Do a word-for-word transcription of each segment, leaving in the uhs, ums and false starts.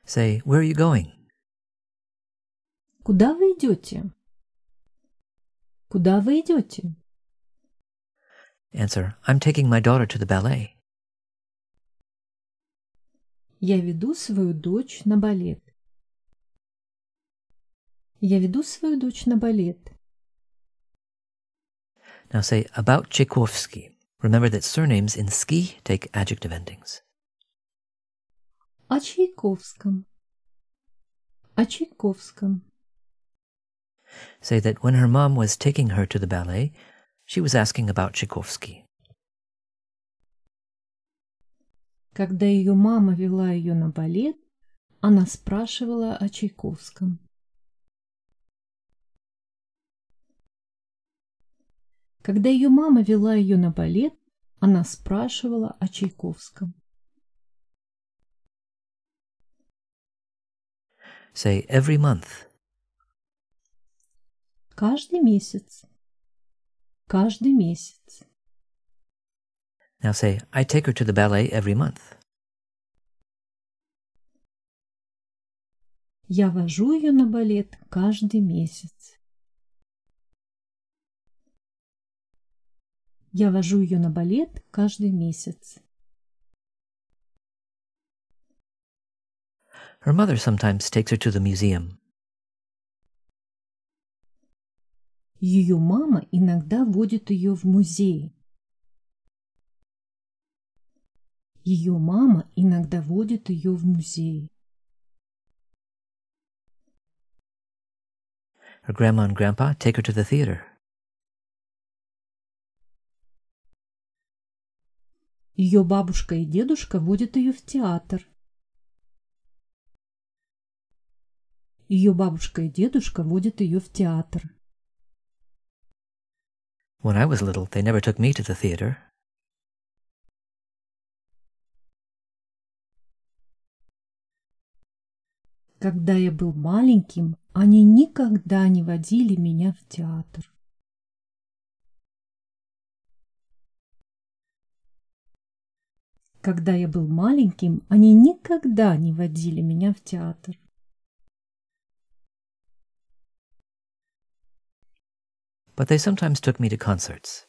Say, where are you going? Куда вы идете? Куда вы идете? Answer, I'm taking my daughter to the ballet. Я веду свою дочь на балет. Я веду свою дочь на балет. Now say, about Tchaikovsky. Remember that surnames in ski take adjective endings. О Чайковском. О Чайковском. Say that when her mom was taking her to the ballet, she was asking about Tchaikovsky. Когда ее мама вела ее на балет, она спрашивала о Чайковском. Когда ее мама вела ее на балет, она спрашивала о Чайковском. Say, every month. Каждый месяц. Каждый месяц. Now say, I take her to the ballet every month. Я вожу ее на балет каждый месяц. Я вожу ее на балет каждый месяц. Her mother sometimes takes her to the museum. Ее мама иногда водит ее в музей. Ее мама иногда водит ее в музей. Her grandma and grandpa take her to the theater. Ее бабушка и дедушка водят ее в театр. Ее бабушка и дедушка водят ее в театр. When I was little, they never took me to the theater. Когда я был маленьким, они никогда не водили меня в театр. Когда я был маленьким, они никогда не водили меня в театр. But they sometimes took me to concerts.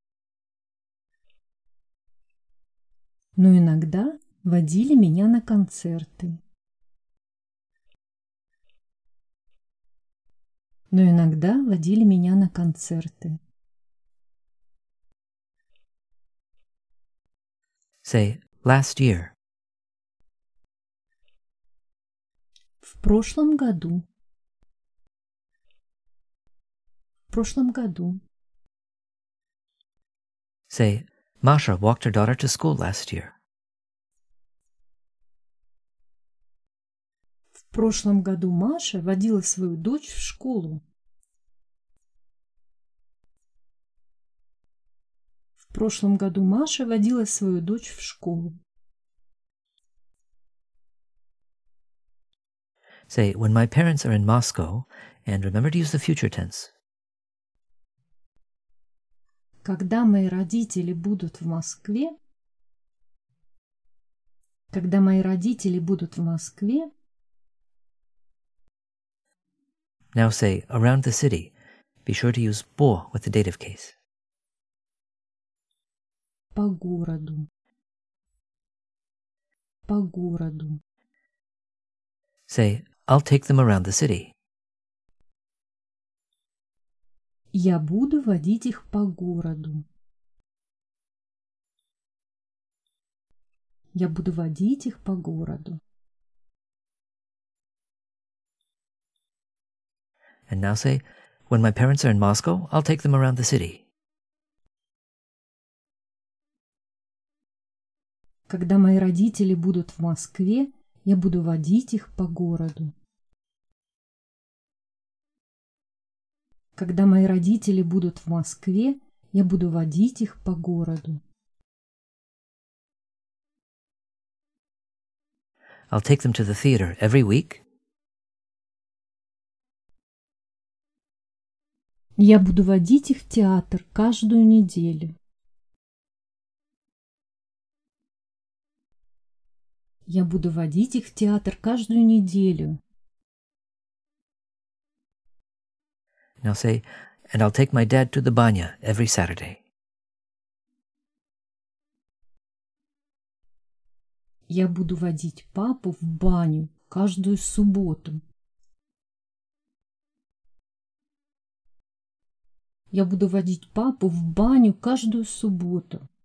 Но иногда водили меня на концерты. Но иногда водили меня на концерты. Say, last year. В прошлом году. В прошлом году. Say, Masha walked her daughter to school last year. В прошлом году Маша водила свою дочь в школу. В прошлом году Маша водила свою дочь в школу. Say, when my parents are in Moscow, and remember to use the future tense. Когда мои родители будут в Москве, когда мои родители будут в Москве, Now say, around the city. Be sure to use по with the dative case. по городу, по городу. Say, I'll take them around the city. Я буду водить их по городу. Я буду водить их по городу. And now say, when my parents are in Moscow, I'll take them around the city. Когда мои родители будут в Москве, я буду водить их по городу. Когда мои родители будут в Москве, я буду водить их по городу. I'll take them to the theater every week. Я буду водить их в театр каждую неделю. Я буду водить их в театр каждую неделю. Now say, and I'll take my dad to the banya every Saturday. Я буду водить папу в баню каждую субботу. Я буду водить папу в баню каждую субботу.